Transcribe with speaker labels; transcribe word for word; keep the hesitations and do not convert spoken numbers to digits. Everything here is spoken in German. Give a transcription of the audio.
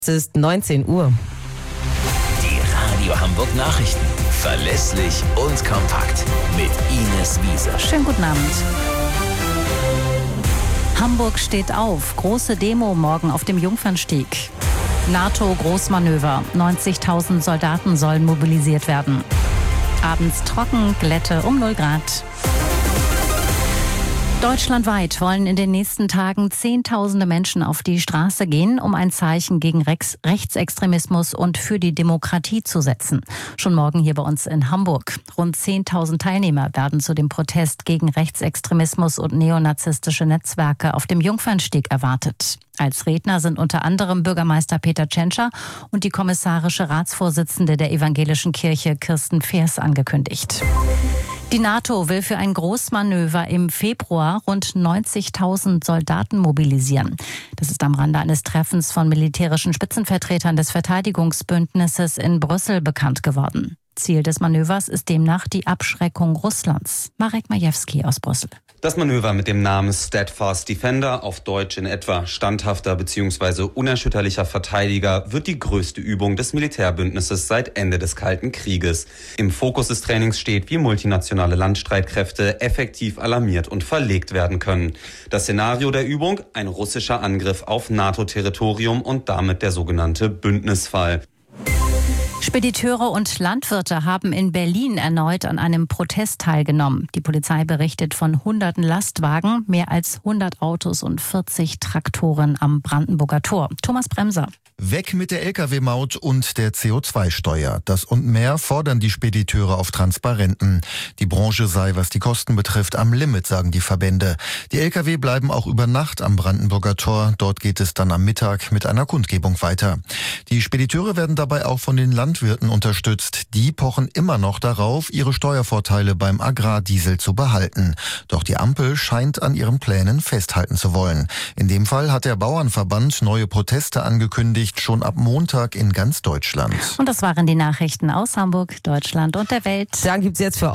Speaker 1: Es ist neunzehn Uhr.
Speaker 2: Die Radio Hamburg Nachrichten. Verlässlich und kompakt. Mit Ines Wiese.
Speaker 3: Schönen guten Abend. Hamburg steht auf. Große Demo morgen auf dem Jungfernstieg. NATO-Großmanöver. neunzigtausend Soldaten sollen mobilisiert werden. Abends trocken, Glätte um null Grad. Deutschlandweit wollen in den nächsten Tagen Zehntausende Menschen auf die Straße gehen, um ein Zeichen gegen Rex- Rechtsextremismus und für die Demokratie zu setzen. Schon morgen hier bei uns in Hamburg. Rund zehntausend Teilnehmer werden zu dem Protest gegen Rechtsextremismus und neonazistische Netzwerke auf dem Jungfernstieg erwartet. Als Redner sind unter anderem Bürgermeister Peter Tschentscher und die kommissarische Ratsvorsitzende der Evangelischen Kirche Kirsten Feers angekündigt. Die NATO will für ein Großmanöver im Februar rund neunzigtausend Soldaten mobilisieren. Das ist am Rande eines Treffens von militärischen Spitzenvertretern des Verteidigungsbündnisses in Brüssel bekannt geworden. Ziel des Manövers ist demnach die Abschreckung Russlands. Marek Majewski aus Brüssel.
Speaker 4: Das Manöver mit dem Namen Steadfast Defender, auf Deutsch in etwa standhafter bzw. unerschütterlicher Verteidiger, wird die größte Übung des Militärbündnisses seit Ende des Kalten Krieges. Im Fokus des Trainings steht, wie multinationale Landstreitkräfte effektiv alarmiert und verlegt werden können. Das Szenario der Übung: ein russischer Angriff auf NATO-Territorium und damit der sogenannte Bündnisfall.
Speaker 3: Spediteure und Landwirte haben in Berlin erneut an einem Protest teilgenommen. Die Polizei berichtet von hunderten Lastwagen, mehr als hundert Autos und vierzig Traktoren am Brandenburger Tor. Thomas Bremser.
Speaker 5: Weg mit der L K W-Maut und der C O zwei Steuer. Das und mehr fordern die Spediteure auf Transparenten. Die Branche sei, was die Kosten betrifft, am Limit, sagen die Verbände. Die L K W bleiben auch über Nacht am Brandenburger Tor. Dort geht es dann am Mittag mit einer Kundgebung weiter. Die Spediteure werden dabei auch von den Landwirten unterstützt. Die pochen immer noch darauf, ihre Steuervorteile beim Agrardiesel zu behalten. Doch die Ampel scheint an ihren Plänen festhalten zu wollen. In dem Fall hat der Bauernverband neue Proteste angekündigt, schon ab Montag in ganz Deutschland.
Speaker 3: Und das waren die Nachrichten aus Hamburg, Deutschland und der Welt.
Speaker 1: Dann gibt's jetzt für